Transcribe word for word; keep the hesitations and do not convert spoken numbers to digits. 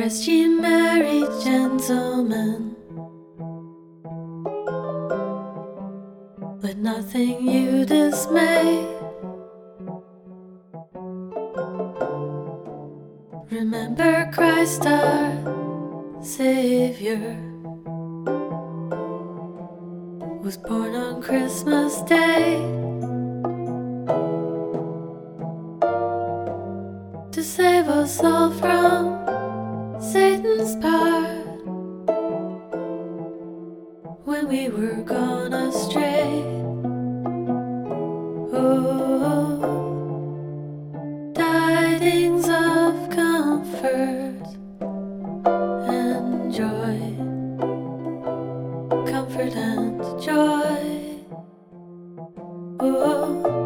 Rest ye merry gentlemen, let nothing you dismay. Remember Christ our Savior was born on Christmas Day to save us all from Satan's power when we were gone astray. Oh, tidings of comfort and joy, comfort and joy. Oh,